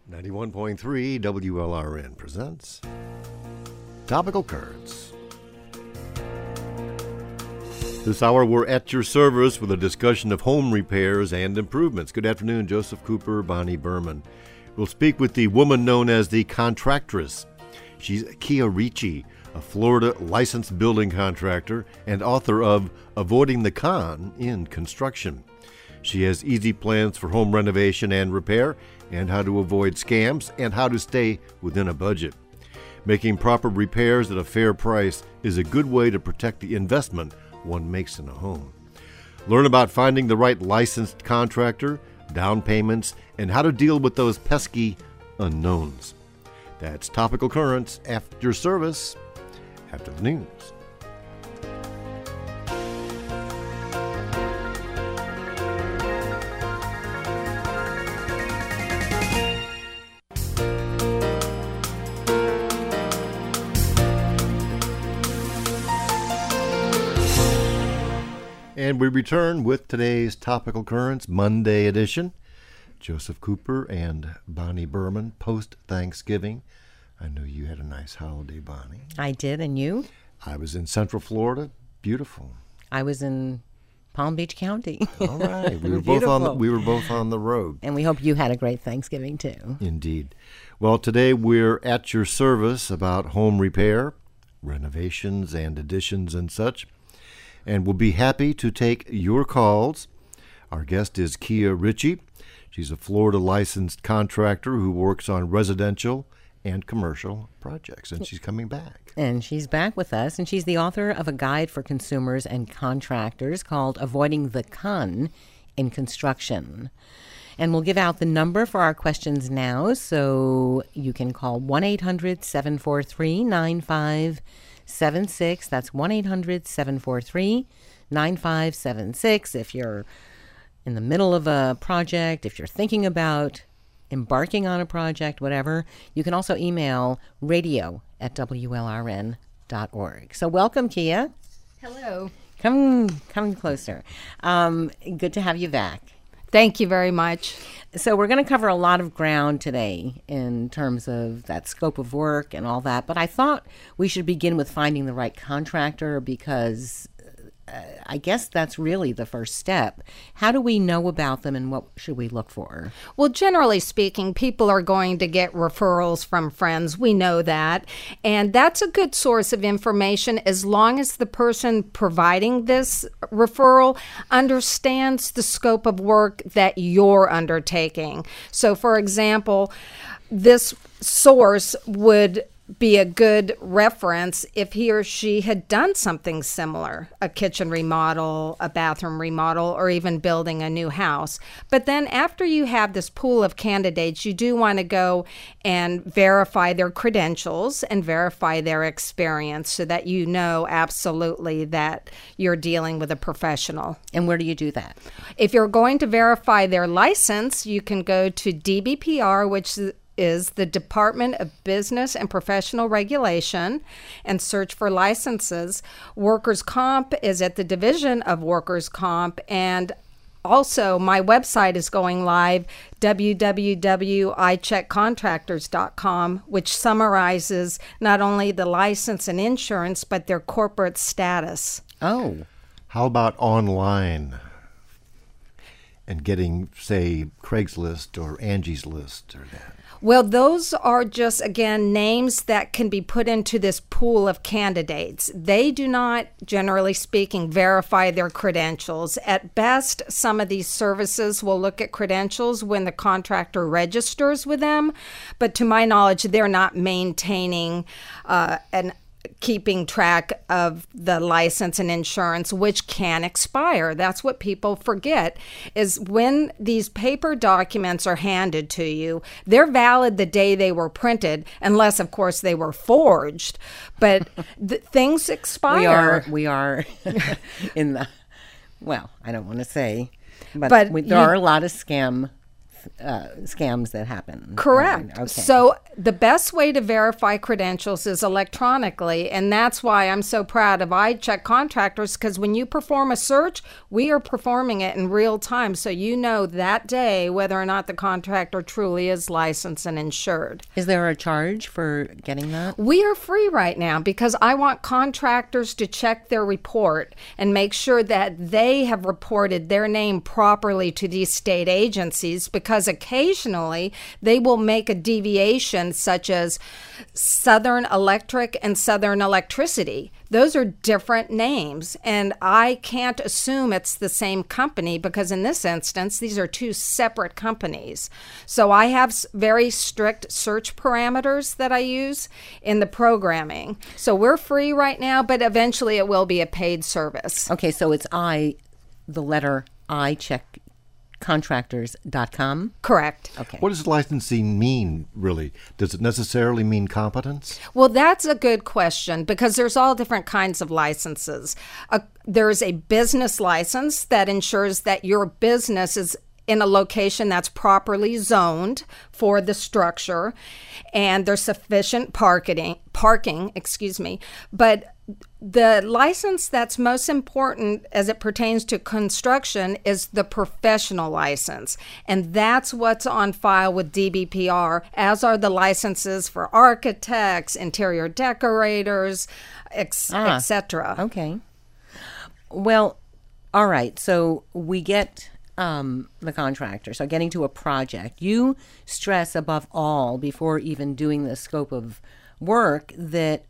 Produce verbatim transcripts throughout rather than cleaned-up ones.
ninety-one point three W L R N presents Topical Currents. This hour we're at your service with a discussion of home repairs and improvements. Good afternoon, Joseph Cooper, Bonnie Berman. We'll speak with the woman known as the Contractress. She's Kia Ricci, a Florida licensed building contractor and author of Avoiding the Con in Construction. She has easy plans for home renovation and repair, and how to avoid scams, and how to stay within a budget. Making proper repairs at a fair price is a good way to protect the investment one makes in a home. Learn about finding the right licensed contractor, down payments, and how to deal with those pesky unknowns. That's Topical Currents after service, after the news. And we return with today's Topical Currents Monday edition. Joseph Cooper and Bonnie Berman, post-Thanksgiving. I know you had a nice holiday, Bonnie. I did, and you? I was in Central Florida. Beautiful. I was in Palm Beach County. All right. We were both on the, we were both on the road. And we hope you had a great Thanksgiving, too. Indeed. Well, today we're at your service about home repair, renovations and additions and such. And we'll be happy to take your calls. Our guest is Kia Ricci. She's a Florida licensed contractor who works on residential and commercial projects, and she's coming back. And she's back with us, and she's the author of a guide for consumers and contractors called Avoiding the Con in Construction. And we'll give out the number for our questions now, so you can call one eight hundred seven four three nine five seven six. That's one eight hundred seven four three nine five seven six. If you're in the middle of a project, if you're thinking about embarking on a project, whatever, you can also email radio at W L R N dot org. So welcome, Kia. Hello. Come, come closer. Um, good to have you back. Thank you very much. So we're going to cover a lot of ground today in terms of that scope of work and all that, but I thought we should begin with finding the right contractor because uh, I guess that's really the first step. How do we know about them and what should we look for? Well, generally speaking, people are going to get referrals from friends. We know that. And that's a good source of information as long as the person providing this referral understands the scope of work that you're undertaking. So, for example, this source would be a good reference if he or she had done something similar, a kitchen remodel, a bathroom remodel, or even building a new house. But then after you have this pool of candidates, you do want to go and verify their credentials and verify their experience so that you know absolutely that you're dealing with a professional. And where do you do that? If you're going to verify their license, you can go to D B P R, which is is the Department of Business and Professional Regulation, and search for licenses. Workers' Comp is at the Division of Workers' Comp, and also my website is going live, w w w dot i check contractors dot com, which summarizes not only the license and insurance, but their corporate status. Oh. How about online and getting, say, Craigslist or Angie's List or that? Well, those are just, again, names that can be put into this pool of candidates. They do not, generally speaking, verify their credentials. At best, some of these services will look at credentials when the contractor registers with them, but to my knowledge, they're not maintaining uh, an keeping track of the license and insurance, which can expire. That's what people forget, is when these paper documents are handed to you, they're valid the day they were printed, unless, of course, they were forged. But th- things expire. We are, we are in the, well, I don't want to say, but, But we, there you- are a lot of scam uh, scams that happen. Correct. Okay. So the best way to verify credentials is electronically, and that's why I'm so proud of iCheck Contractors, because when you perform a search, we are performing it in real time, so you know that day whether or not the contractor truly is licensed and insured. Is there a charge for getting that? We are free right now because I want contractors to check their report and make sure that they have reported their name properly to these state agencies, because occasionally they will make a deviation, such as Southern Electric and Southern Electricity. Those are different names, and I can't assume it's the same company because in this instance, these are two separate companies. So I have very strict search parameters that I use in the programming. So we're free right now, but eventually it will be a paid service. Okay, so it's I, the letter I, check contractors dot com? Correct. Okay. What does licensing mean, really? Does it necessarily mean competence? Well, that's a good question because there's all different kinds of licenses. Uh, there's a business license that ensures that your business is in a location that's properly zoned for the structure and there's sufficient parking, parking, excuse me. But the license that's most important as it pertains to construction is the professional license. And that's what's on file with D B P R, as are the licenses for architects, interior decorators, et Ah, cetera. Okay. Well, all right. So we get um, the contractor. So getting to a project, you stress above all, before even doing the scope of work, that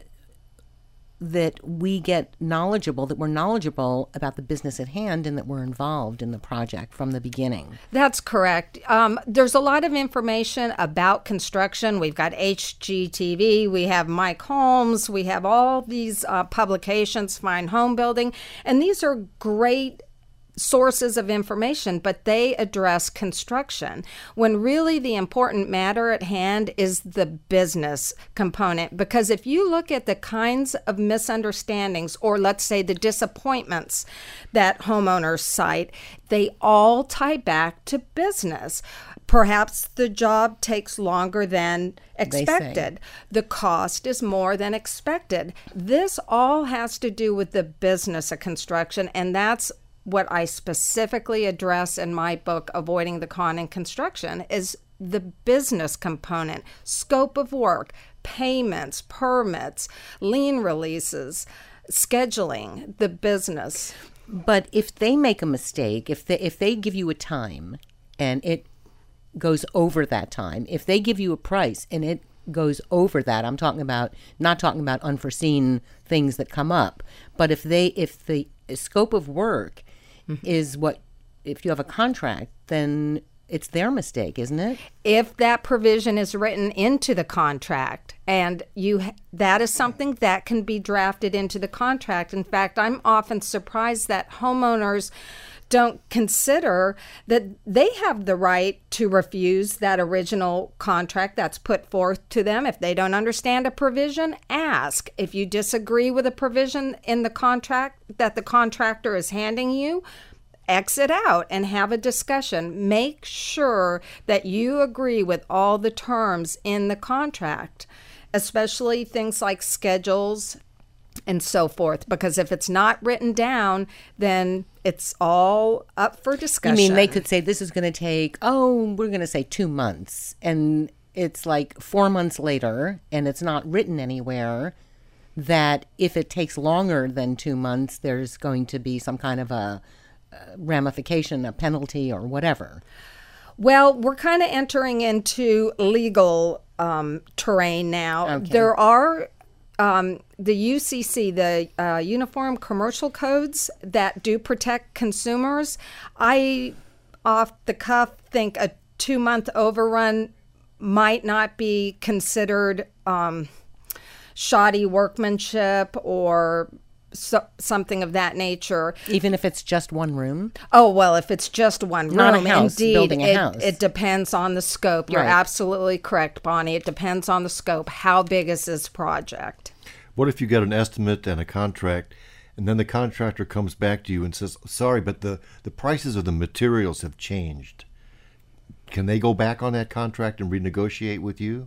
that we get knowledgeable, that we're knowledgeable about the business at hand and that we're involved in the project from the beginning. That's correct. Um, there's a lot of information about construction. We've got H G T V, we have Mike Holmes, we have all these uh, publications, Fine Home Building, and these are great sources of information, but they address construction when really the important matter at hand is the business component. Because if you look at the kinds of misunderstandings, or let's say the disappointments that homeowners cite, they all tie back to business. Perhaps the job takes longer than expected. The cost is more than expected. This all has to do with the business of construction, and that's what I specifically address in my book, Avoiding the Con in Construction, is the business component, scope of work, payments, permits, lien releases, scheduling, the business. But if they make a mistake, if they, if they give you a time and it goes over that time, if they give you a price and it goes over that, I'm talking about, not talking about unforeseen things that come up, but if they, if the scope of work mm-hmm. is what, if you have a contract, then it's their mistake, isn't it? If that provision is written into the contract, and you that is something that can be drafted into the contract. In fact, I'm often surprised that homeowners don't consider that they have the right to refuse that original contract that's put forth to them. If they don't understand a provision, ask. If you disagree with a provision in the contract that the contractor is handing you, exit out and have a discussion. Make sure that you agree with all the terms in the contract, especially things like schedules and so forth, because if it's not written down, then it's all up for discussion. You mean they could say this is going to take, oh, we're going to say two months, and it's like four months later, and it's not written anywhere that if it takes longer than two months, there's going to be some kind of a, a ramification, a penalty, or whatever. Well, we're kind of entering into legal um, terrain now. Okay. There are Um, the U C C, the uh, Uniform Commercial Codes that do protect consumers. I, off the cuff, think a two-month overrun might not be considered um, shoddy workmanship or so, something of that nature. Even if it's just one room? Oh, well, if it's just one room, Not a house, indeed, building a it, house. it depends on the scope. You're Right. absolutely correct, Bonnie. It depends on the scope. How big is this project? What if you get an estimate and a contract, and then the contractor comes back to you and says, sorry, but the, the prices of the materials have changed. can they go back on that contract and renegotiate with you?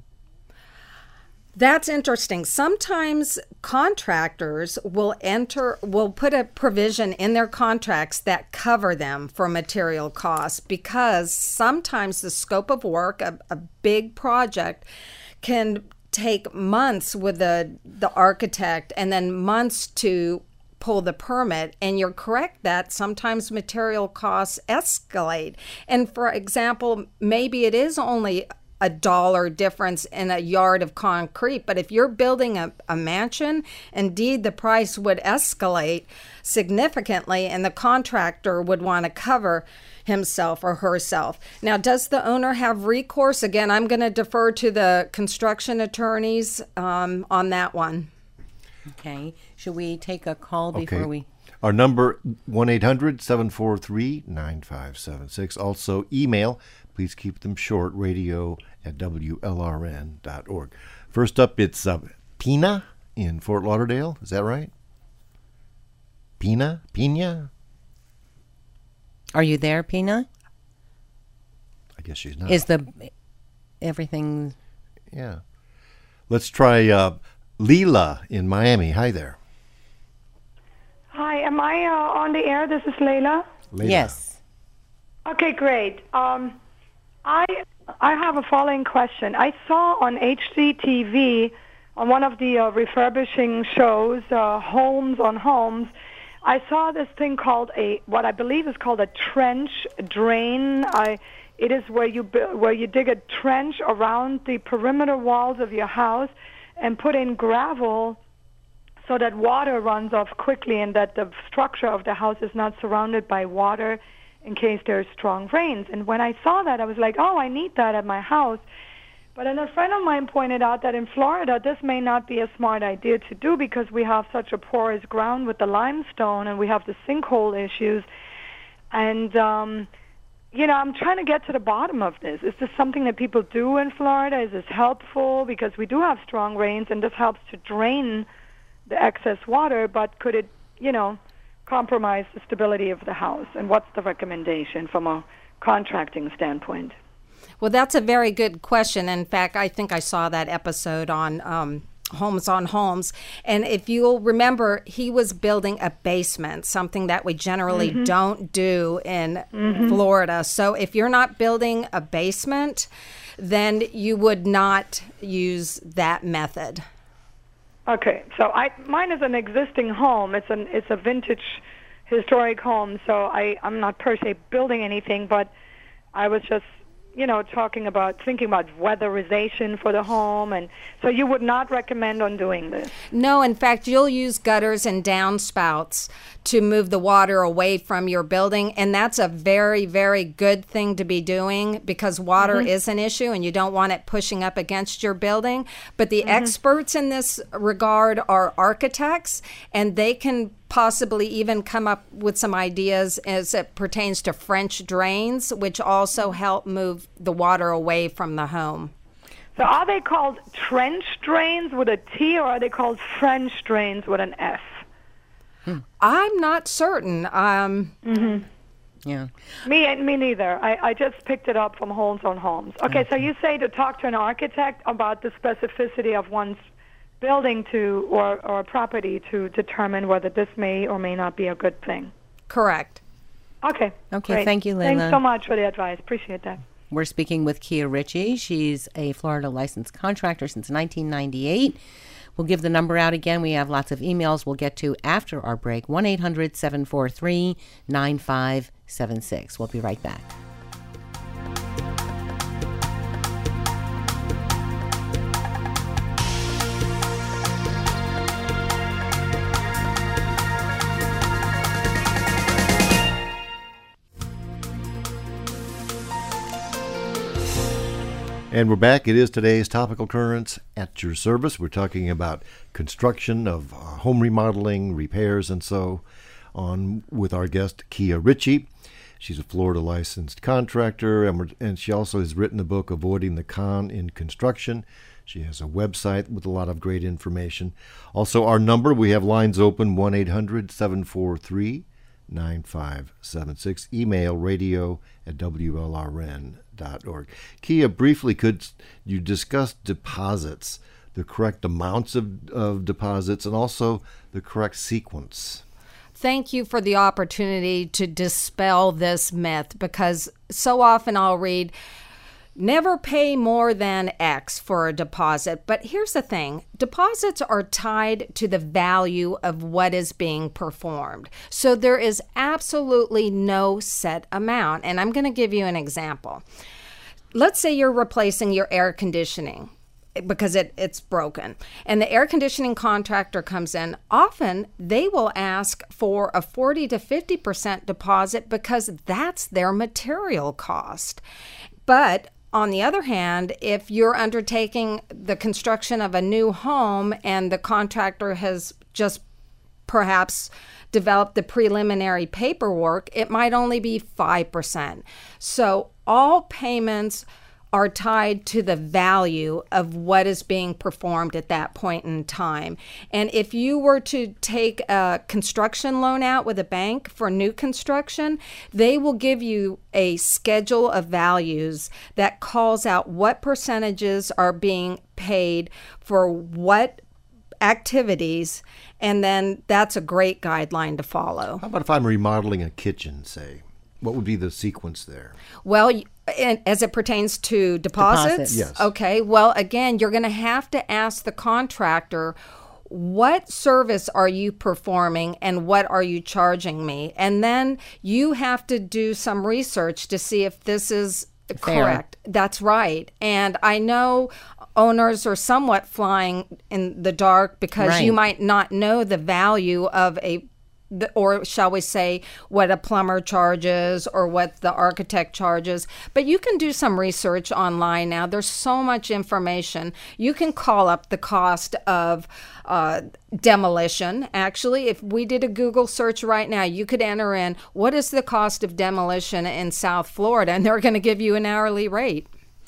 That's interesting. Sometimes contractors will enter, will put a provision in their contracts that cover them for material costs, because sometimes the scope of work, a, a big project, can take months with the the architect and then months to pull the permit. And you're correct that sometimes material costs escalate. And for example, maybe it is only a dollar difference in a yard of concrete. But if you're building a, a mansion, indeed the price would escalate significantly and the contractor would want to cover himself or herself. Now, does the owner have recourse? Again, I'm going to defer to the construction attorneys um, on that one. Okay. Should we take a call before Okay. we... Our number, one eight hundred seven four three nine five seven six. Also, email, please keep them short, radio at W L R N dot org. First up, it's uh, Pina in Fort Lauderdale. Is that right? Pina? Pina? Are you there, Pina? I guess she's not. Is the everything... Yeah. Let's try uh, Leela in Miami. Hi there. Hi, am I uh, on the air? This is Layla. Leela. Yes. Okay, great. Um, I I have a following question. I saw on H C T V on one of the uh, refurbishing shows, uh, Homes on Homes, I saw this thing called a what I believe is called a trench drain. I it is where you bu- where you dig a trench around the perimeter walls of your house and put in gravel so that water runs off quickly and that the structure of the house is not surrounded by water in case there's strong rains. And when I saw that, I was like, oh, I need that at my house. But then a friend of mine pointed out that in Florida, this may not be a smart idea to do because we have such a porous ground with the limestone and we have the sinkhole issues. And, um, you know, I'm trying to get to the bottom of this. Is this something that people do in Florida? Is this helpful? Because we do have strong rains and this helps to drain the excess water, but could it, you know, compromise the stability of the house? And what's the recommendation from a contracting standpoint? Well, that's a very good question. In fact, I think I saw that episode on um, Homes on Homes. And if you'll remember, he was building a basement, something that we generally mm-hmm. don't do in mm-hmm. Florida. So if you're not building a basement, then you would not use that method. Okay, so I mine is an existing home. It's an it's a vintage, historic home. So I I'm not per se building anything, but I was just you know talking about thinking about weatherization for the home, and so you would not recommend on doing this. No, in fact, you'll use gutters and downspouts to move the water away from your building, and that's a very, very good thing to be doing because water mm-hmm. is an issue and you don't want it pushing up against your building. But the mm-hmm. experts in this regard are architects, and they can possibly even come up with some ideas as it pertains to French drains, which also help move the water away from the home. So are they called trench drains with a T, or are they called French drains with an F? Hmm. I'm not certain. Um, mm-hmm. Yeah. Me, me neither. I, I just picked it up from Homes on Homes. Okay, okay, so you say to talk to an architect about the specificity of one's building to or, or property to determine whether this may or may not be a good thing. Correct. Okay. Okay, great. Thank you, Layla. Thanks so much for the advice. Appreciate that. We're speaking with Kia Ritchie. She's a Florida licensed contractor since nineteen ninety-eight. We'll give the number out again. We have lots of emails we'll get to after our break. one eight hundred seven four three nine five seven six. We'll be right back. And we're back. It is today's topical currents at your service. We're talking about construction of uh, home remodeling, repairs, and so on with our guest, Kia Ritchie. She's a Florida licensed contractor, and, we're, and she also has written a book, Avoiding the Con in Construction. She has a website with a lot of great information. Also, our number, we have lines open, one eight hundred seven four three nine five seven six. Email radio at W L R N dot org. Kia, briefly, could you discuss deposits, the correct amounts of, of deposits, and also the correct sequence? Thank you for the opportunity to dispel this myth, because so often I'll read, never pay more than X for a deposit. But here's the thing. Deposits are tied to the value of what is being performed. So there is absolutely no set amount. And I'm going to give you an example. Let's say you're replacing your air conditioning because it, it's broken. And the air conditioning contractor comes in. Often they will ask for a forty to fifty percent deposit because that's their material cost. But on the other hand, if you're undertaking the construction of a new home and the contractor has just perhaps developed the preliminary paperwork, it might only be five percent. So all payments are tied to the value of what is being performed at that point in time. And if you were to take a construction loan out with a bank for new construction, they will give you a schedule of values that calls out what percentages are being paid for what activities, and then that's a great guideline to follow. How about if I'm remodeling a kitchen, say? What would be the sequence there? Well, and as it pertains to deposits? Deposits. Yes. Okay. Well, again, you're going to have to ask the contractor, what service are you performing and what are you charging me? And then you have to do some research to see if this is Fair. correct. That's right. And I know owners are somewhat flying in the dark because Right. you might not know the value of a the- or shall we say what a plumber charges or what the architect charges. But you can do some research online now. There's so much information. You can call up the cost of uh, demolition. Actually, if we did a Google search right now, you could enter in what is the cost of demolition in South Florida, and they're going to give you an hourly rate.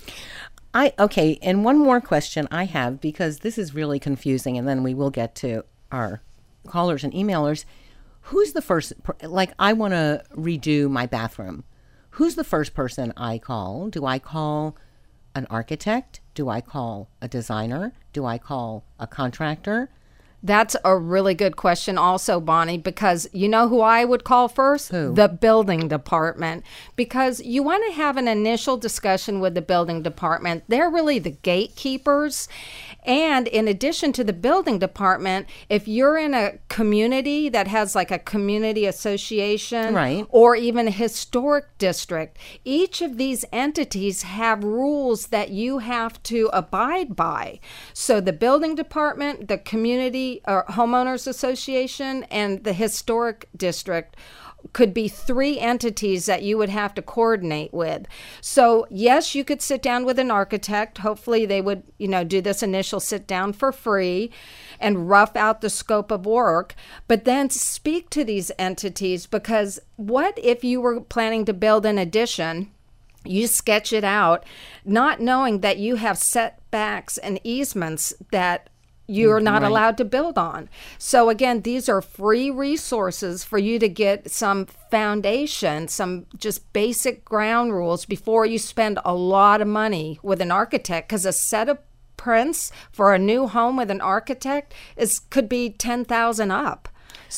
I okay, and one more question I have, because this is really confusing, and then we will get to our callers and emailers. Who's the first, like I want to redo my bathroom. Who's the first person I call? Do I call an architect? Do I call a designer? Do I call a contractor? That's a really good question also, Bonnie, because you know who I would call first? Who? The building department. Because you want to have an initial discussion with the building department. They're really the gatekeepers. And in addition to the building department, if you're in a community that has like a community association, Right. or even a historic district, each of these entities have rules that you have to abide by. So the building department, the community or homeowners association, and the historic district could be three entities that you would have to coordinate with. So yes, you could sit down with an architect. Hopefully they would, you know, do this initial sit down for free and rough out the scope of work, but then speak to these entities, because what if you were planning to build an addition? You sketch it out, not knowing that you have setbacks and easements that you're not Right. allowed to build on. So again, these are free resources for you to get some foundation, some just basic ground rules before you spend a lot of money with an architect, because a set of prints for a new home with an architect is could be ten thousand up.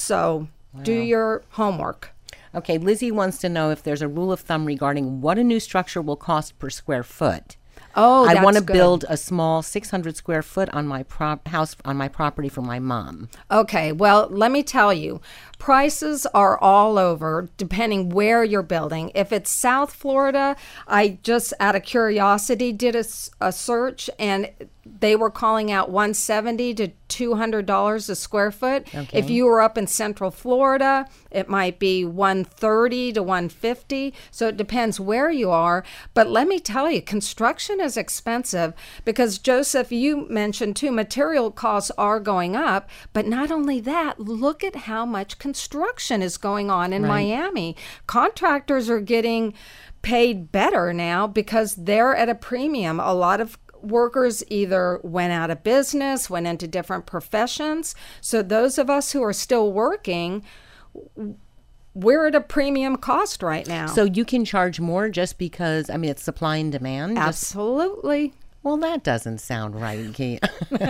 So do your homework. Okay, Lizzie wants to know if there's a rule of thumb regarding what a new structure will cost per square foot. Oh, I that's want to good. build a small six hundred square foot on my prop house on my property for my mom. Okay, well, let me tell you, prices are all over depending where you're building. If it's South Florida, I just out of curiosity did a, s- a search, and they were calling out one hundred seventy to two hundred dollars a square foot. Okay. If you were up in Central Florida, it might be one hundred thirty to one hundred fifty. So it depends where you are. But let me tell you, construction is expensive because, Joseph, you mentioned too, material costs are going up. But not only that, look at how much construction is going on in Right. Miami. Contractors are getting paid better now because they're at a premium. A lot of workers either went out of business, went into different professions. So those of us who are still working, we're at a premium cost right now. So you can charge more just because, I mean, it's supply and demand? Just, Absolutely. well, that doesn't sound right, Kate.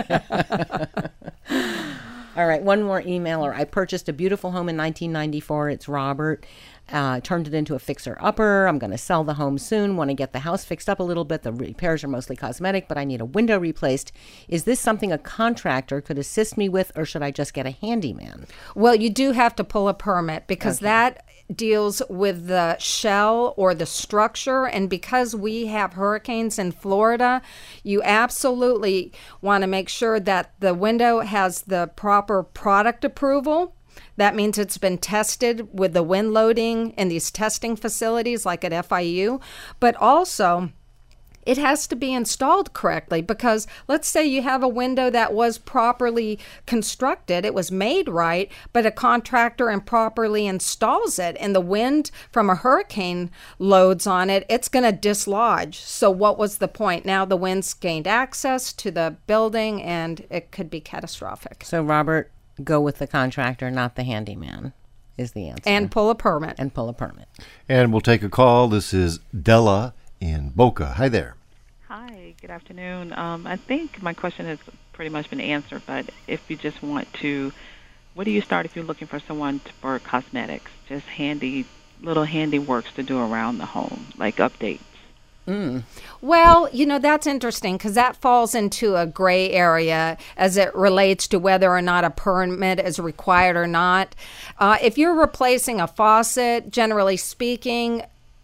All right, one more emailer. I purchased a beautiful home in nineteen ninety-four. It's Robert. Uh, turned it into a fixer-upper. I'm going to sell the home soon. Want to get the house fixed up a little bit. The repairs are mostly cosmetic, but I need a window replaced. Is this something a contractor could assist me with, or should I just get a handyman? Well, you do have to pull a permit because Okay. that deals with the shell or the structure. And because we have hurricanes in Florida, you absolutely want to make sure that the window has the proper product approval. That means it's been tested with the wind loading in these testing facilities like at F I U. But also, it has to be installed correctly because let's say you have a window that was properly constructed, it was made right, but a contractor improperly installs it and the wind from a hurricane loads on it, it's going to dislodge. So what was the point? Now the wind's gained access to the building and it could be catastrophic. So, Robert, go with the contractor, not the handyman, is the answer. And pull a permit. And pull a permit. And we'll take a call. This is Della in Boca. Hi there. Hi, good afternoon. Um, I think my question has pretty much been answered, but if you just want to, where do you start if you're looking for someone to, for cosmetics, just handy, little handy works to do around the home, like updates? Mm. Well, you know, that's interesting because that falls into a gray area as it relates to whether or not a permit is required or not. Uh, if you're replacing a faucet, generally speaking,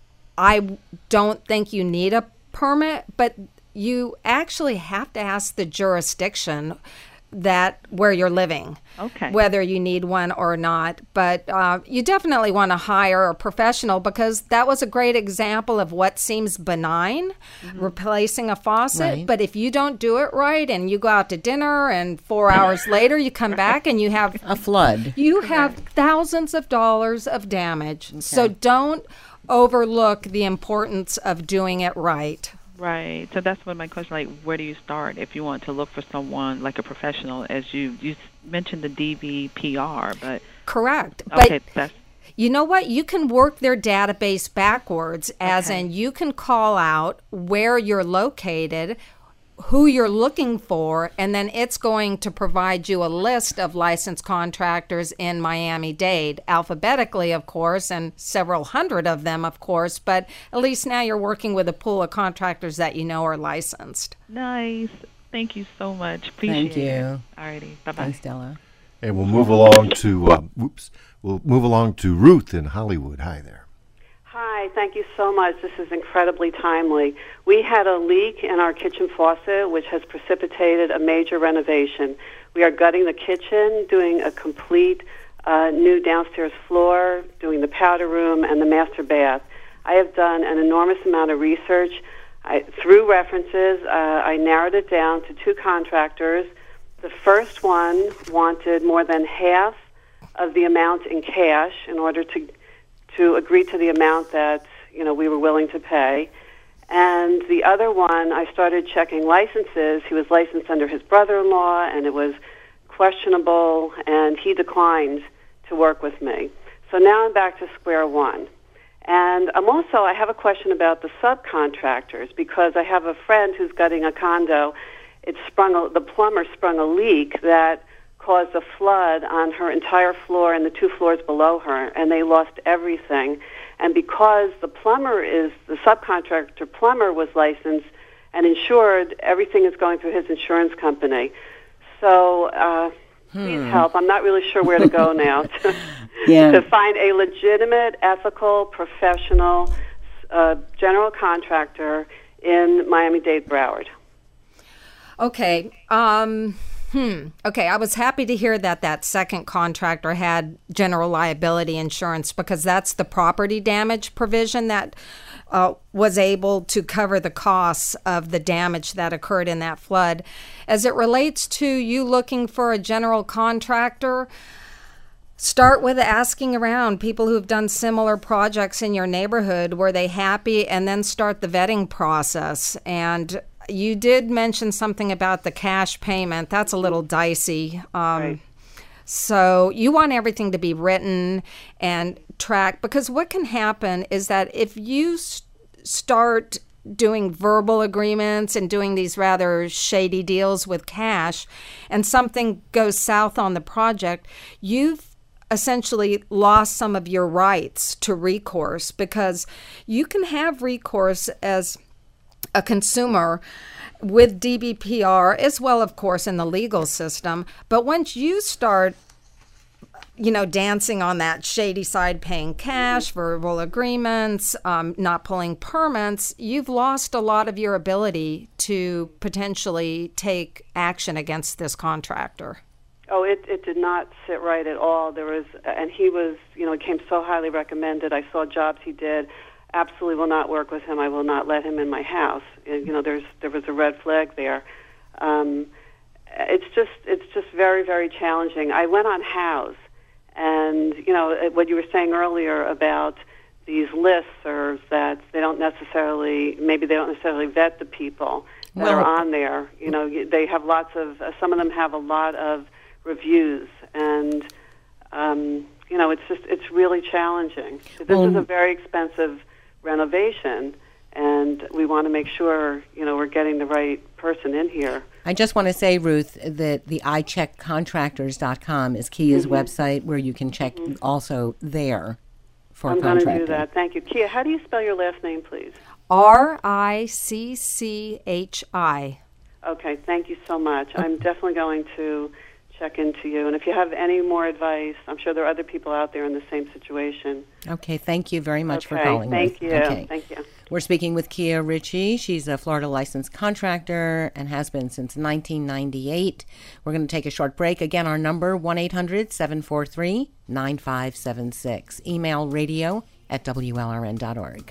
I don't think you need a permit, but you actually have to ask the jurisdiction that where you're living, Okay. whether you need one or not. But uh, you definitely want to hire a professional because that was a great example of what seems benign, mm-hmm. replacing a faucet. Right. But if you don't do it right and you go out to dinner and four hours later you come back and you have A flood. you have thousands of dollars of damage. So don't overlook the importance of doing it right. Right. So that's what my question, like, where do you start if you want to look for someone like a professional? As you, you mentioned the D V P R, but... Correct. Okay, But that's... you know what? You can work their database backwards, as Okay. in you can call out where you're located, who you're looking for, and then it's going to provide you a list of licensed contractors in Miami-Dade, alphabetically, of course, and several hundred of them, of course, but at least now you're working with a pool of contractors that you know are licensed. Nice. Thank you so much. Appreciate Thank you. it. All righty. Bye-bye. Thanks, Stella. And we'll move along to, uh, whoops, we'll move along to Ruth in Hollywood. Hi there. Hi, thank you so much. This is incredibly timely. We had a leak in our kitchen faucet, which has precipitated a major renovation. We are gutting the kitchen, doing a complete uh, new downstairs floor, doing the powder room and the master bath. I have done an enormous amount of research. I, through references, uh, I narrowed it down to two contractors. The first one wanted more than half of the amount in cash in order to to agree to the amount that, you know, we were willing to pay. And the other one, I started checking licenses. He was licensed under his brother-in-law, and it was questionable, and he declined to work with me. So now I'm back to square one. And I'm also, I have a question about the subcontractors, because I have a friend who's gutting a condo. It sprung a, the plumber sprung a leak that caused a flood on her entire floor and the two floors below her, and they lost everything. And because the plumber is, the subcontractor plumber was licensed and insured, everything is going through his insurance company. So uh, hmm. please help. I'm not really sure where to go now to, yeah. to find a legitimate, ethical, professional uh, general contractor in Miami-Dade, Broward. Okay. Um... Hmm. Okay, I was happy to hear that that second contractor had general liability insurance because that's the property damage provision that uh, was able to cover the costs of the damage that occurred in that flood. As it relates to you looking for a general contractor, start with asking around people who've done similar projects in your neighborhood. Were they happy? And then start the vetting process. And you did mention something about the cash payment. That's a little dicey. Um, right. So you want everything to be written and tracked, because what can happen is that if you s- start doing verbal agreements and doing these rather shady deals with cash and something goes south on the project, you've essentially lost some of your rights to recourse, because you can have recourse as a consumer with D B P R as well, of course, in the legal system. But once you start you know, dancing on that shady side, paying cash, verbal agreements, um, not pulling permits, you've lost a lot of your ability to potentially take action against this contractor. Oh, it, it did not sit right at all. There was, and he was, you know, he came so highly recommended. I saw jobs he did. Absolutely will not work with him. I will not let him in my house. You know, there's there was a red flag there. Um, it's just it's just very, very challenging. I went on House. And, you know, what you were saying earlier about these listservs that they don't necessarily, maybe they don't necessarily vet the people that well, are on there. You know, they have lots of, uh, some of them have a lot of reviews. And, um, you know, it's just, it's really challenging. This well, is a very expensive renovation. And we want to make sure, you know, we're getting the right person in here. I just want to say, Ruth, that the i check contractors dot com is Kia's mm-hmm. website, where you can check mm-hmm. also there for I'm contracting. I'm going to do that. Thank you. Kia, how do you spell your last name, please? R I C C H I. Okay, thank you so much. Okay. I'm definitely going to check into you. And if you have any more advice, I'm sure there are other people out there in the same situation. Okay, thank you very much okay, for calling. Thank Ruth. you. Okay. Thank you. We're speaking with Kia Ritchie. She's a Florida licensed contractor and has been since nineteen ninety-eight. We're going to take a short break. Again, our number, one eight hundred seven four three nine five seven six. Email radio at W L R N dot org.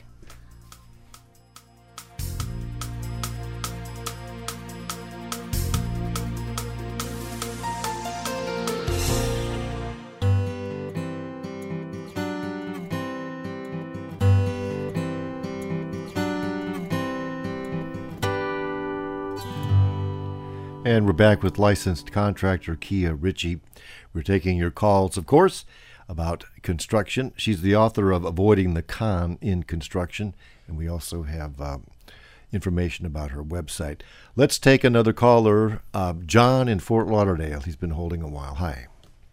And we're back with licensed contractor Kia Ritchie. We're taking your calls, of course, about construction. She's the author of Avoiding the Con in Construction, and we also have um, information about her website. Let's take another caller, uh, John in Fort Lauderdale. He's been holding a while. Hi.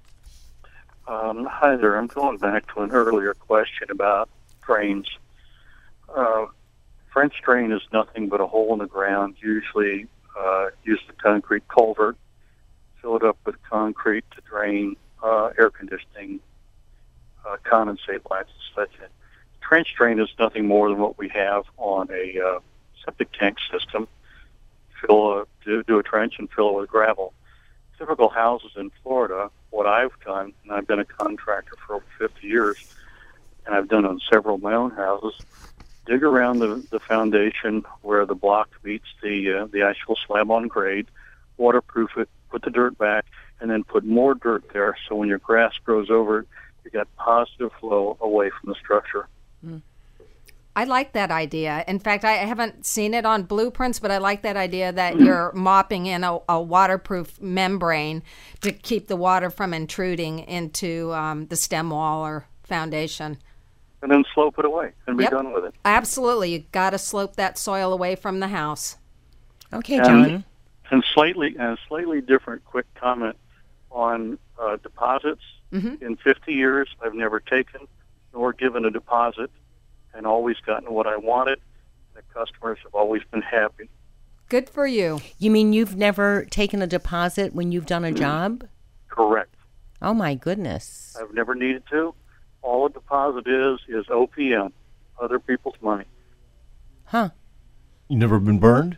Um, hi there. I'm going back to an earlier question about drains. Uh, French drain is nothing but a hole in the ground, usually Uh, use the concrete culvert, fill it up with concrete to drain uh, air conditioning, uh, condensate lines and such. Trench drain is nothing more than what we have on a uh, septic tank system. Fill a, do, do a trench and fill it with gravel. Typical houses in Florida, what I've done, and I've been a contractor for over fifty years, and I've done on several of my own houses, dig around the, the foundation where the block meets the uh, the actual slab on grade, waterproof it, put the dirt back, and then put more dirt there so when your grass grows over it, you got positive flow away from the structure. Mm. I like that idea. In fact, I haven't seen it on blueprints, but I like that idea that you're mopping in a, a waterproof membrane to keep the water from intruding into um, the stem wall or foundation. And then slope it away and be yep. done with it. Absolutely. You got to slope that soil away from the house. Okay, John. And, and slightly and a slightly different quick comment on uh, deposits. Mm-hmm. In fifty years, I've never taken nor given a deposit and always gotten what I wanted. The customers have always been happy. Good for you. You mean you've never taken a deposit when you've done a job? Correct. Oh, my goodness. I've never needed to. All a deposit is is O P M, other people's money. Huh. You never been burned?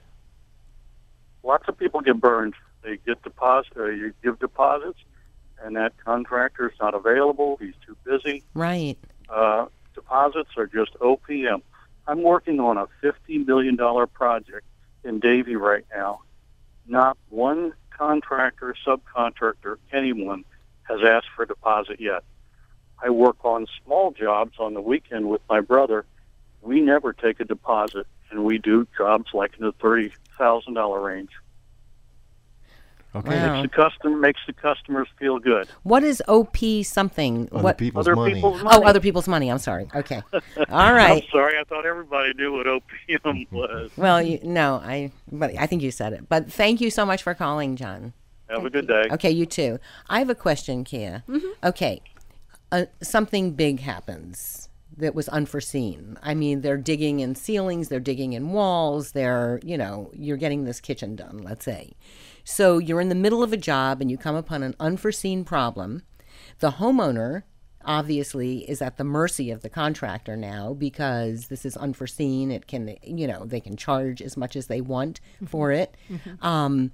Lots of people get burned. They get deposit, or you give deposits, and that contractor is not available. He's too busy. Right. Uh, deposits are just O P M. I'm working on a fifty million dollars project in Davie right now. Not one contractor, subcontractor, anyone has asked for a deposit yet. I work on small jobs on the weekend with my brother. We never take a deposit, and we do jobs like in the thirty thousand dollars range. Okay. Wow. Makes the customer makes the customers feel good. What is O P something? Other what? people's Other money. people's money. Oh, other people's money. I'm sorry. Okay. All right. I'm sorry, I thought everybody knew what O P M was. Well, you, no, I. But I think you said it. But thank you so much for calling, John. Have a good day. Okay, you too. I have a question, Kia. Okay, uh, something big happens that was unforeseen. I mean, they're digging in ceilings, they're digging in walls, they're, you know, you're getting this kitchen done, let's say. So you're in the middle of a job and you come upon an unforeseen problem. The homeowner obviously is at the mercy of the contractor now because this is unforeseen. It can, you know, they can charge as much as they want for it. Um,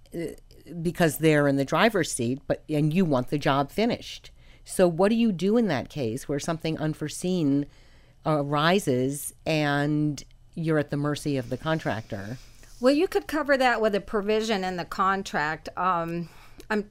because they're in the driver's seat, but and you want the job finished. So what do you do in that case where something unforeseen arises and you're at the mercy of the contractor? Well, you could cover that with a provision in the contract. Um, I'm,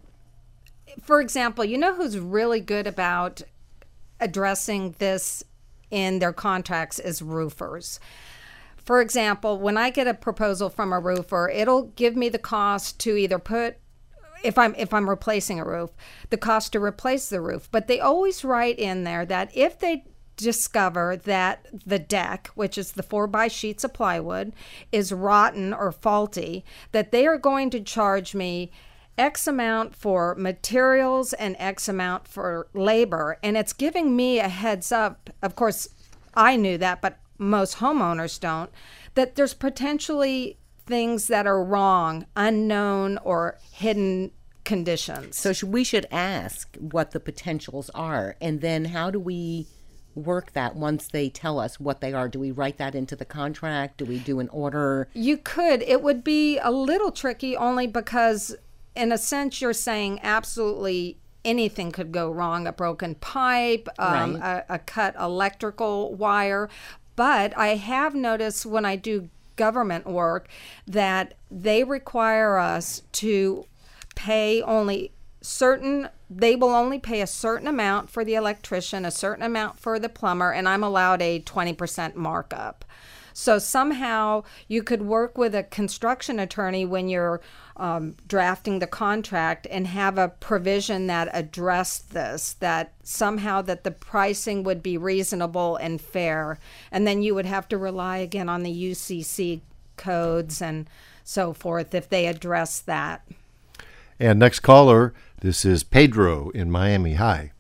for example, you know who's really good about addressing this in their contracts is roofers. For example, when I get a proposal from a roofer, it'll give me the cost to either put, if I'm if I'm replacing a roof, the cost to replace the roof. But they always write in there that if they discover that the deck, which is the four by sheets of plywood, is rotten or faulty, that they are going to charge me X amount for materials and X amount for labor. And it's giving me a heads up. Of course, I knew that, but most homeowners don't, that there's potentially things that are wrong, unknown or hidden conditions. So should, we should ask what the potentials are, and then how do we work that once they tell us what they are? Do we write that into the contract? Do we do an order? You could. It would be a little tricky only because, in a sense, you're saying absolutely anything could go wrong, a broken pipe, um, Right. a, a cut electrical wire. But I have noticed when I do government work that they require us to pay only certain, they will only pay a certain amount for the electrician, a certain amount for the plumber, and I'm allowed a twenty percent markup. So somehow you could work with a construction attorney when you're um, drafting the contract and have a provision that addressed this, that somehow that the pricing would be reasonable and fair. And then you would have to rely again on the U C C codes and so forth if they address that. And next caller, this is Pedro in Miami. Hi.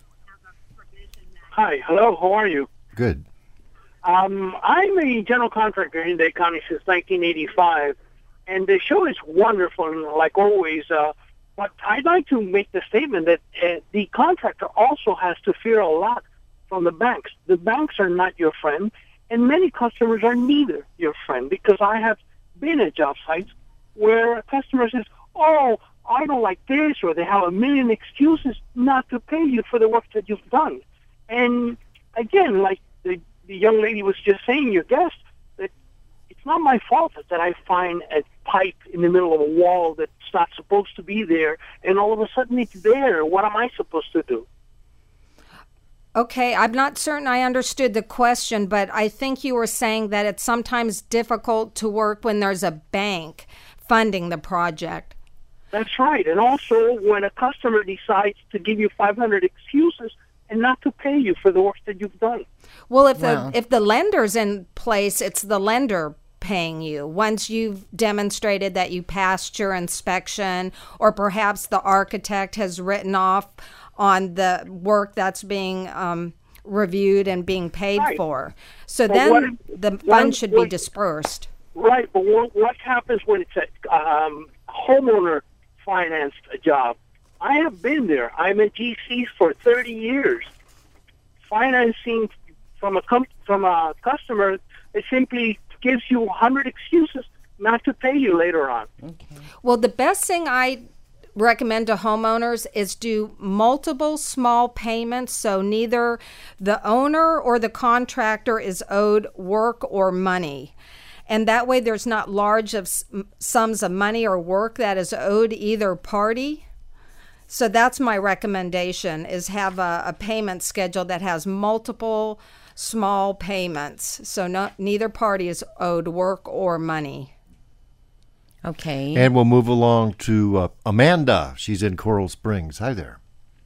Hi, hello, how are you? Good. Um, I'm a general contractor in Dade County since nineteen eighty-five, and the show is wonderful, and like always. Uh, but I'd like to make the statement that uh, the contractor also has to fear a lot from the banks. The banks are not your friend, and many customers are neither your friend, because I have been at job sites where a customer says, oh, I don't like this, or they have a million excuses not to pay you for the work that you've done. And again, like the the young lady was just saying, your guest, that it's not my fault that I find a pipe in the middle of a wall that's not supposed to be there, and all of a sudden it's there. What am I supposed to do? Okay, I'm not certain I understood the question, but I think you were saying that it's sometimes difficult to work when there's a bank funding the project. That's right. And also when a customer decides to give you five hundred excuses and not to pay you for the work that you've done. Well, if Wow. the if the lender's in place, it's the lender paying you once you've demonstrated that you passed your inspection, or perhaps the architect has written off on the work that's being um, reviewed and being paid Right. for. So But then what if- the what funds if- should be what- dispersed. Right, but what, what happens when it's a um, homeowner financed a job? I have been there. I'm at G C for thirty years. Financing from a com- from a customer, it simply gives you one hundred excuses not to pay you later on. Well, the best thing I recommend to homeowners is do multiple small payments so neither the owner or the contractor is owed work or money. And that way there's not large of s- sums of money or work that is owed either party. So that's my recommendation, is have a, a payment schedule that has multiple small payments. So no, neither party is owed work or money. Okay. And we'll move along to uh, Amanda. She's in Coral Springs. Hi there.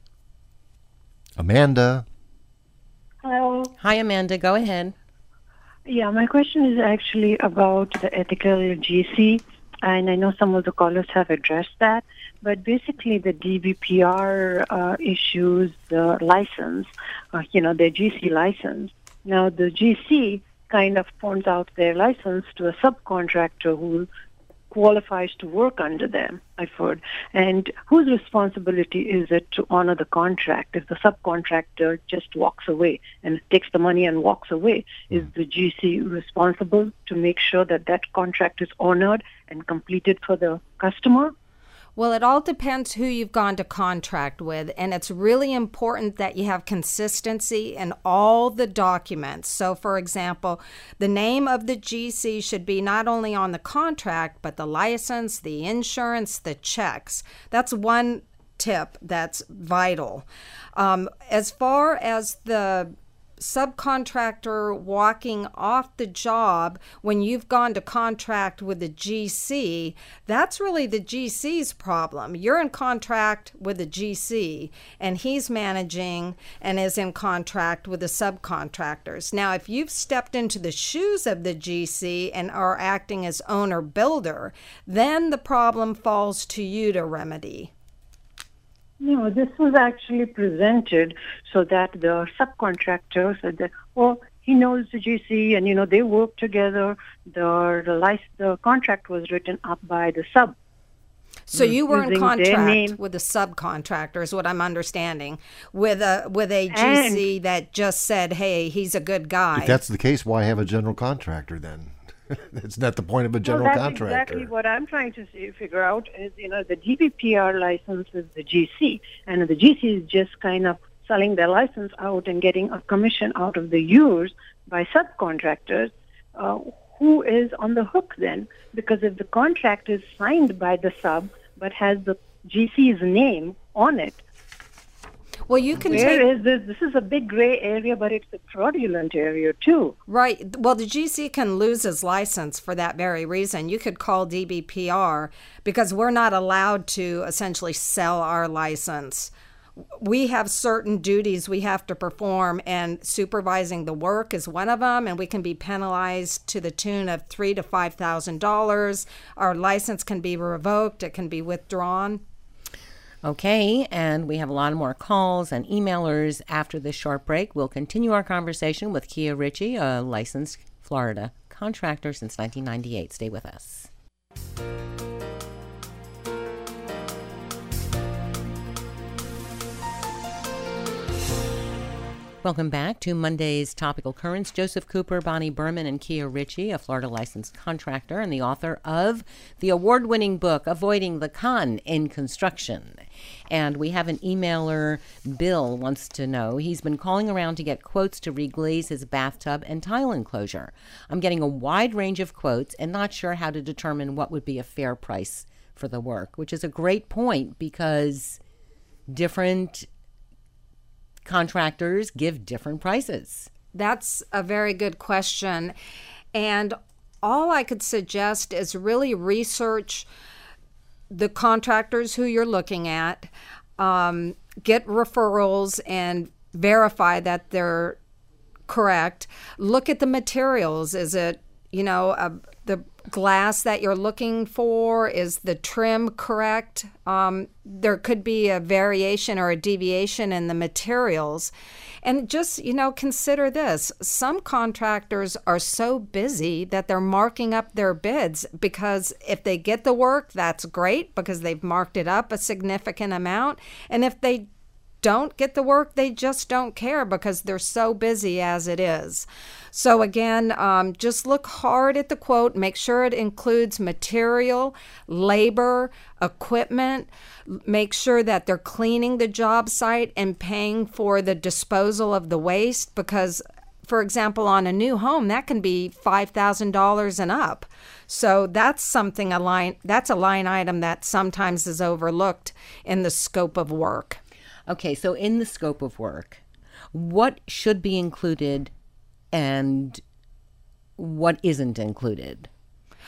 Amanda. Hello. Hi, Amanda. Go ahead. Yeah, my question is actually about the ethical G C, and I know some of the callers have addressed that, but basically the D B P R uh, issues the license, uh, you know, their G C license. Now, the G C kind of points out their license to a subcontractor who qualifies to work under them, I've heard. And whose responsibility is it to honor the contract? If the subcontractor just walks away and takes the money and walks away, is the G C responsible to make sure that that contract is honored and completed for the customer? Well, it all depends who you've gone to contract with, and it's really important that you have consistency in all the documents. So, for example, the name of the G C should be not only on the contract, but the license, the insurance, the checks. That's one tip that's vital. Um, as far as the subcontractor walking off the job when you've gone to contract with the G C, that's really the G C's problem. You're in contract with the G C and he's managing and is in contract with the subcontractors. Now, if you've stepped into the shoes of the G C and are acting as owner builder, then the problem falls to you to remedy. No, this was actually presented so that the subcontractor said that, well, he knows the G C and, you know, they work together. The the, license, the contract was written up by the sub. So you were in using their contract name. with a subcontractor is what I'm understanding, with a with a G C And- that just said, hey, he's a good guy. If that's the case, why have a general contractor then? It's not the point of a general well, that's contractor. exactly what I'm trying to see, figure out is, you know, the D B P R license is the G C, and the G C is just kind of selling their license out and getting a commission out of the use by subcontractors. Uh, who is on the hook then? Because if the contract is signed by the sub but has the G C's name on it, well, you can where take... is this? This is a big gray area, but it's a fraudulent area too. Right. Well, the G C can lose his license for that very reason. You could call D B P R because we're not allowed to essentially sell our license. We have certain duties we have to perform, and supervising the work is one of them, and we can be penalized to the tune of three to five thousand dollars. Our license can be revoked. It can be withdrawn. Okay, and we have a lot more calls and emailers after this short break. We'll continue our conversation with Kia Ritchie, a licensed Florida contractor since nineteen ninety-eight. Stay with us. Welcome back to Monday's Topical Currents. Joseph Cooper, Bonnie Berman, and Kia Ritchie, a Florida licensed contractor and the author of the award-winning book, Avoiding the Con in Construction. And we have an emailer, Bill, wants to know, he's been calling around to get quotes to reglaze his bathtub and tile enclosure. I'm getting a wide range of quotes and not sure how to determine what would be a fair price for the work, which is a great point because different contractors give different prices. That's a very good question. And all I could suggest is really research the contractors who you're looking at, um, get referrals and verify that they're correct. Look at the materials. Is it, you know, a, the glass that you're looking for? Is the trim correct? Um, there could be a variation or a deviation in the materials. And just, you know, consider this. Some contractors are so busy that they're marking up their bids because if they get the work, that's great because they've marked it up a significant amount. And if they don't get the work, they just don't care because they're so busy as it is. So again, um, just look hard at the quote. Make sure it includes material, labor, equipment. Make sure that they're cleaning the job site and paying for the disposal of the waste because, for example, on a new home, that can be five thousand dollars and up. So that's something, a line, that's a line item that sometimes is overlooked in the scope of work. Okay, so in the scope of work, what should be included and what isn't included?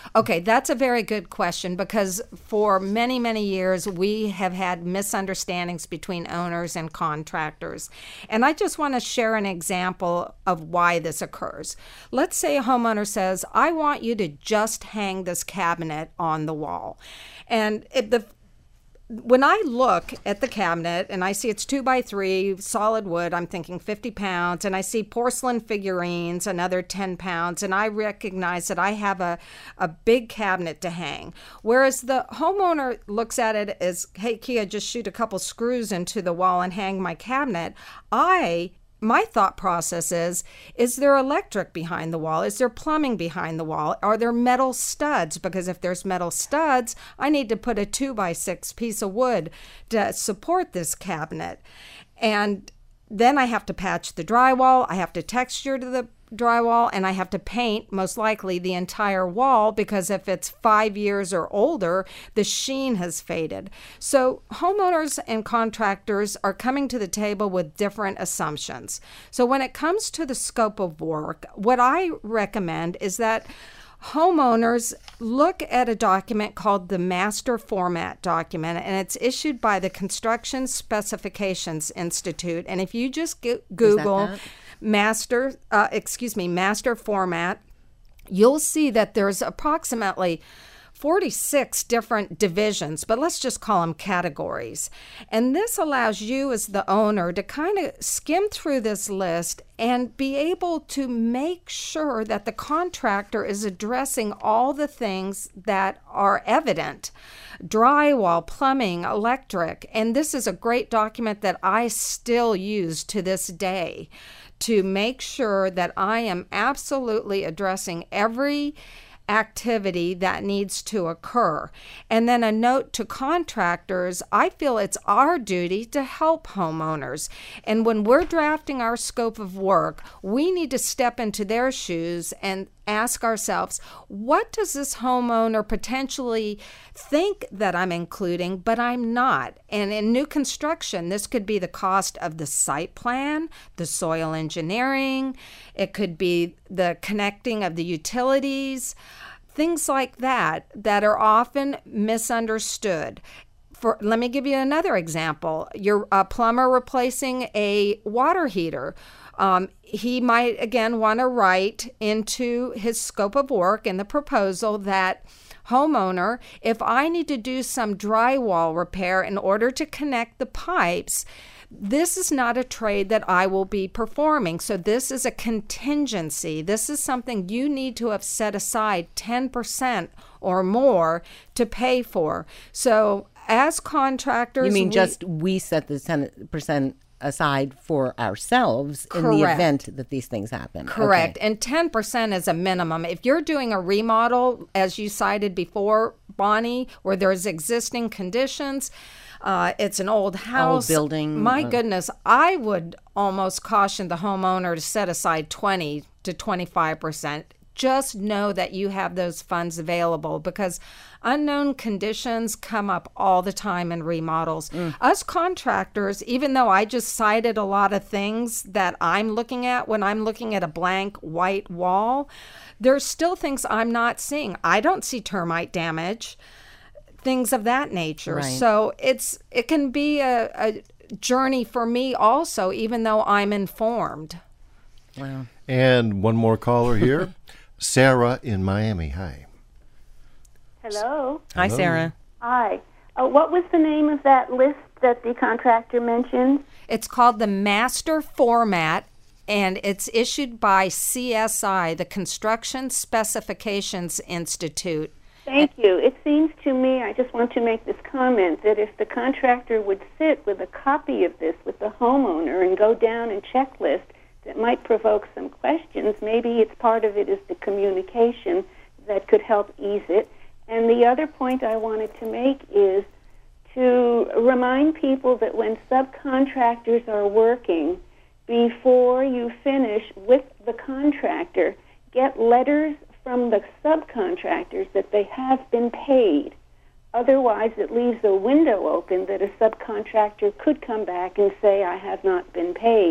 Okay, that's a very good question because for many, many years we have had misunderstandings between owners and contractors. And I just want to share an example of why this occurs. Let's say a homeowner says, I want you to just hang this cabinet on the wall. And it, the When I look at the cabinet and I see it's two by three, solid wood, I'm thinking fifty pounds, and I see porcelain figurines, another ten pounds, and I recognize that I have a, a big cabinet to hang. Whereas the homeowner looks at it as, hey, Kia, just shoot a couple screws into the wall and hang my cabinet. I My thought process is, is there electric behind the wall? Is there plumbing behind the wall? Are there metal studs? Because if there's metal studs, I need to put a two by six piece of wood to support this cabinet. And then I have to patch the drywall. I have to texture to the drywall, and I have to paint most likely the entire wall because if it's five years or older, the sheen has faded. So homeowners and contractors are coming to the table with different assumptions. So when it comes to the scope of work, what I recommend is that homeowners look at a document called the Master Format document, and it's issued by the Construction Specifications Institute. And if you just go- Google master, uh, excuse me, Master Format, you'll see that there's approximately forty-six different divisions, but let's just call them categories. And this allows you as the owner to kind of skim through this list and be able to make sure that the contractor is addressing all the things that are evident. Drywall, plumbing, electric. And this is a great document that I still use to this day to make sure that I am absolutely addressing every activity that needs to occur. And then a note to contractors, I feel it's our duty to help homeowners. And when we're drafting our scope of work, we need to step into their shoes and ask ourselves, what does this homeowner potentially think that I'm including, but I'm not? And in new construction, this could be the cost of the site plan, the soil engineering, it could be the connecting of the utilities, things like that that are often misunderstood. For, let me give you another example. You're a plumber replacing a water heater. Um, he might, again, want to write into his scope of work in the proposal that, homeowner, if I need to do some drywall repair in order to connect the pipes, this is not a trade that I will be performing. So this is a contingency. This is something you need to have set aside ten percent or more to pay for. So as contractors... You mean we, just we set the ten percent aside for ourselves correct. in the event that these things happen. Correct. Okay. And ten percent is a minimum. If you're doing a remodel, as you cited before, Bonnie, where there's existing conditions, uh, it's an old house. Old building. My uh, goodness, I would almost caution the homeowner to set aside twenty to twenty-five percent. Just know that you have those funds available because unknown conditions come up all the time in remodels. Mm. Us contractors, even though I just cited a lot of things that I'm looking at when I'm looking at a blank white wall, there's still things I'm not seeing. I don't see termite damage, things of that nature. Right. So it's it can be a, a journey for me also, even though I'm informed. Wow. And one more caller here. Sarah in Miami. Hi. Hello. Hi, Hello. Sarah. Hi. Uh, what was the name of that list that the contractor mentioned? It's called the Master Format, and it's issued by C S I, the Construction Specifications Institute. Thank you. It seems to me, I just want to make this comment, that if the contractor would sit with a copy of this with the homeowner and go down and checklist, that might provoke some questions. Maybe it's part of it is the communication that could help ease it. And the other point I wanted to make is to remind people that when subcontractors are working, before you finish with the contractor, get letters from the subcontractors that they have been paid. Otherwise, it leaves a window open that a subcontractor could come back and say, I have not been paid.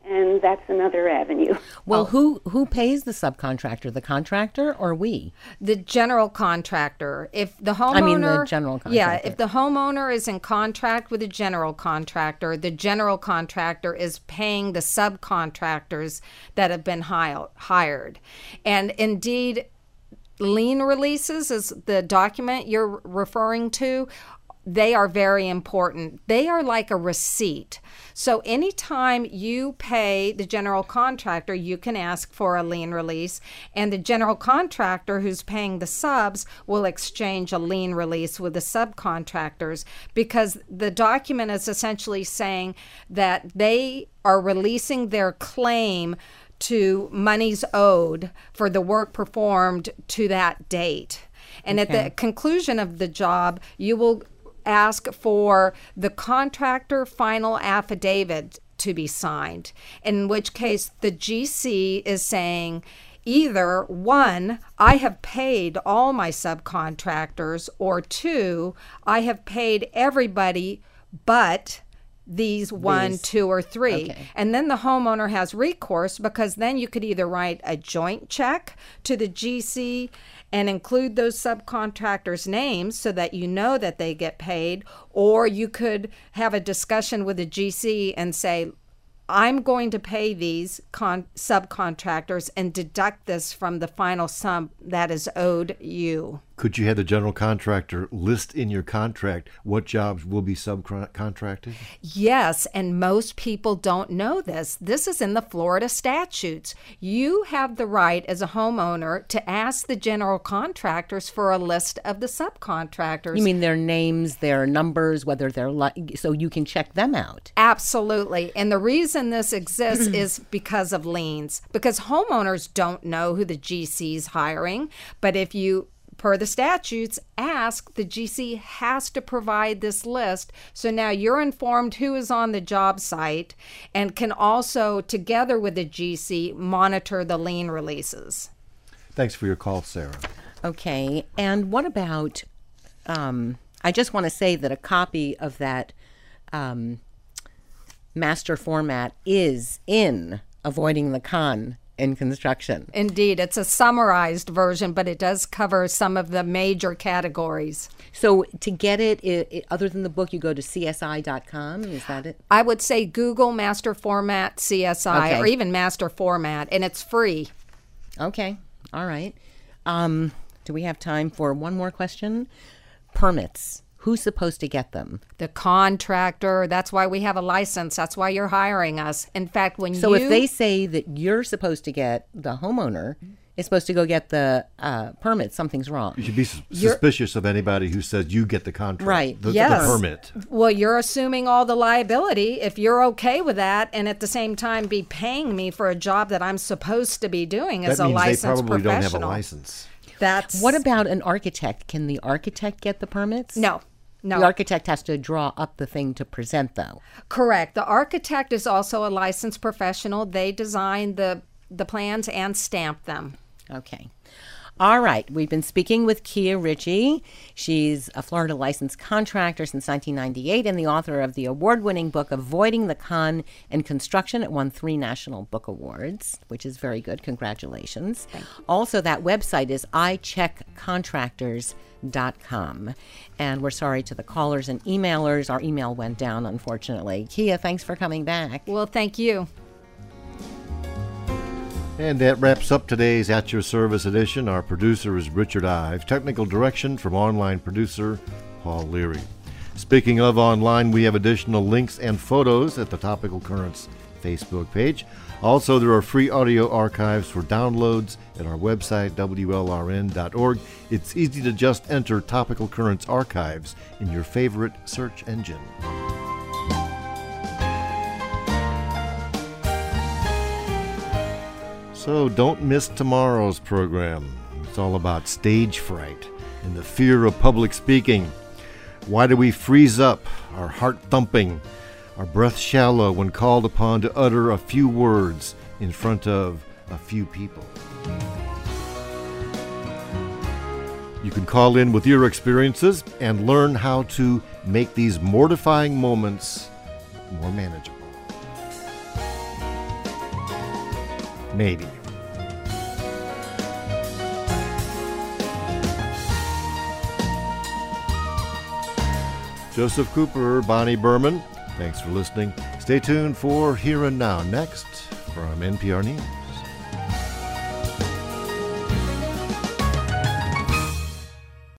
and that's another avenue. Well, who who pays the subcontractor? The contractor or we? The general contractor. If the homeowner, I mean the general contractor. Yeah, if the homeowner is in contract with the general contractor, the general contractor is paying the subcontractors that have been hi- hired. And indeed, lien releases is the document you're referring to. They are very important. They are like a receipt. So anytime you pay the general contractor, you can ask for a lien release, and the general contractor who's paying the subs will exchange a lien release with the subcontractors, because the document is essentially saying that they are releasing their claim to monies owed for the work performed to that date. And okay. at the conclusion of the job, you will ask for the contractor final affidavit to be signed, in which case the G C is saying either one, I have paid all my subcontractors, or two, I have paid everybody but these one, these. two, or three. Okay. And then the homeowner has recourse, because then you could either write a joint check to the G C and include those subcontractors' names so that you know that they get paid, or you could have a discussion with the G C and say, I'm going to pay these con- subcontractors and deduct this from the final sum that is owed you. Could you have the general contractor list in your contract what jobs will be subcontracted? Yes, and most people don't know this. This is in the Florida statutes. You have the right as a homeowner to ask the general contractors for a list of the subcontractors. You mean their names, their numbers, whether they're li- so you can check them out? Absolutely. And the reason this exists is because of liens, because homeowners don't know who the G C's hiring. But if you, per the statutes, ask, the G C has to provide this list. So now you're informed who is on the job site, and can also, together with the G C, monitor the lien releases. Thanks for your call, Sarah. Okay. And what about, um, I just want to say that a copy of that um, master format is in Avoiding the Con in Construction. Indeed, it's a summarized version, but it does cover some of the major categories. So to get it, it, it other than the book, you go to C S I dot com, is that it? I would say Google Master Format C S I, okay. or even Master Format, and it's free. Okay, all right. Um, do we have time for one more question? Permits. Who's supposed to get them? The contractor. That's why we have a license. That's why you're hiring us. In fact, when so you... So if they say that you're supposed to get, the homeowner is supposed to go get the uh, permit, something's wrong. You should be sus- suspicious of anybody who says you get the contract. Right. The, yes. the permit. Well, you're assuming all the liability. If you're okay with that, and at the same time be paying me for a job that I'm supposed to be doing as that a licensed they probably professional. don't have a license. That's... What about an architect? Can the architect get the permits? No. No. The architect has to draw up the thing to present, though. Correct. The architect is also a licensed professional. They design the the plans and stamp them. Okay. All right. We've been speaking with Kia Ritchie. She's a Florida licensed contractor since nineteen ninety-eight and the author of the award-winning book Avoiding the Con in Construction. It won three National Book Awards, which is very good. Congratulations. Also, that website is i check contractors dot com. And we're sorry to the callers and emailers. Our email went down, unfortunately. Kia, thanks for coming back. Well, thank you. And that wraps up today's At Your Service edition. Our producer is Richard Ives. Technical direction from online producer Paul Leary. Speaking of online, we have additional links and photos at the Topical Currents Facebook page. Also, there are free audio archives for downloads at our website, W L R N dot org. It's easy to just enter Topical Currents Archives in your favorite search engine. So don't miss tomorrow's program. It's all about stage fright and the fear of public speaking. Why do we freeze up, our heart thumping, our breath shallow when called upon to utter a few words in front of a few people? You can call in with your experiences and learn how to make these mortifying moments more manageable. Maybe. Joseph Cooper, Bonnie Berman, thanks for listening. Stay tuned for Here and Now next from N P R News.